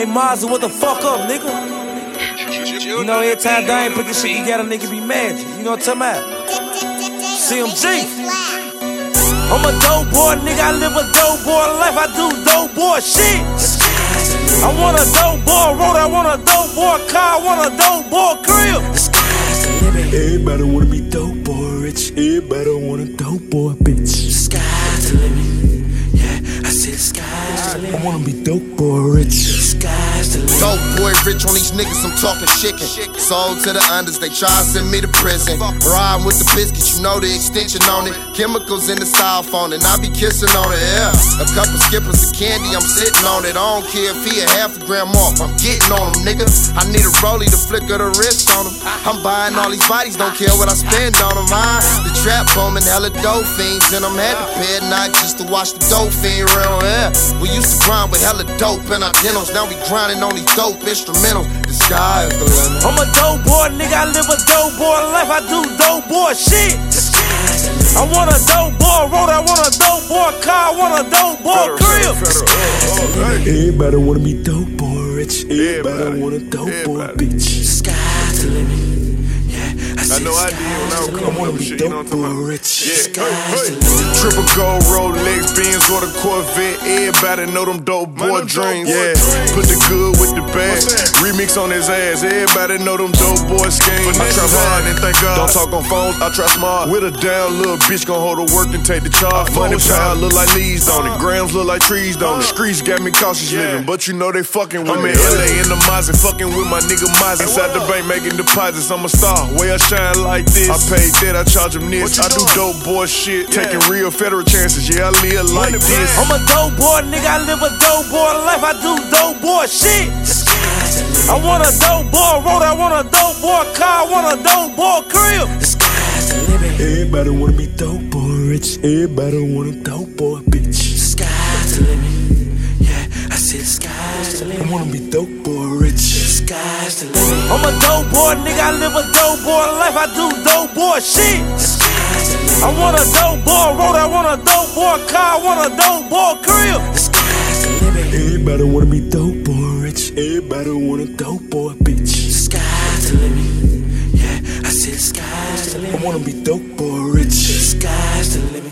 Hey Mazza, what the fuck up, nigga? You know, every time I ain't put this shit together, nigga be mad. You know what I'm talking about? CMG. I'm a dope boy, nigga. I live a dope boy life. I do dope boy shit. I want a dope boy road. I want a dope boy car. I want a dope boy crib. Everybody wanna be dope boy rich. Everybody want a dope boy bitch. The sky's the limit. Yeah, I said the sky's the limit. I wanna be dope boy rich. The sky's the limit. Dope boy rich on these niggas, I'm talking chicken. Sold to the unders, they try to send me to prison. Riding with the biscuits, you know the extension on it. Chemicals in the styrofoam, and I be kissing on it, yeah. A couple skippers of candy, I'm sitting on it. I don't care if he a half a gram off, I'm getting on him, nigga. I need a rollie to flicker the wrist on him. I'm buying all these bodies, don't care what I spend on them. The trap booming, hella dope fiends, and I'm had to pay a night just to watch the dope fiend around here. We used to grind with hella dope in our demos, now we grinding on these dope instrumentals. The sky is the limit. I'm a dope boy, nigga. I live a dope boy life. I do dope boy shit. I want a dope boy road. I want a dope boy car. I want a dope boy crib. Everybody wanna be dope boy rich. Everybody want a dope boy bitch. The sky's the limit. Yeah, I I said know the I did when I was I coming wanna up be shit, you know dope what I'm boy talking about? rich. Yeah, triple gold Rolex, Benz or the Corvette. Everybody know them dope boy dreams. Yeah, put the good with the bad. Remix on his ass. Everybody know them dope boy schemes. I try hard and thank God. Don't talk on phones, I try smart. With a down little bitch gon' hold her work and take the charge. Money pile look like leaves on it. Grams look like trees on it. Streets got me cautious living, but you know they fucking with me. I'm in LA in the Mazda, fucking with my nigga Mazda. Inside the bank making deposits. I'm a star. Way I shine like this. I pay that, I charge them this. I do dope boy shit, taking real federal chances. Yeah, I live like this. I'm a dope boy, nigga. I live a dope boy life. I do dope boy shit. I want a dope boy road. I want a dope boy car. I want a dope boy crib. The sky's the limit. Everybody wanna be dope boy rich. Everybody want a dope boy bitch. The sky's the limit. Yeah, I said the sky's the I limit. wanna be dope boy rich. The sky's the limit. I'm a dope boy, nigga. I live a dope boy life. I do dope boy shit. I want a dope boy road. I want a dope boy car. I want a dope boy crib. The sky's the limit. Everybody wanna be dope boy rich. Everybody want a dope boy bitch. The sky's the limit. Yeah, I said the sky's the I limit. wanna be dope boy rich. The sky's the limit.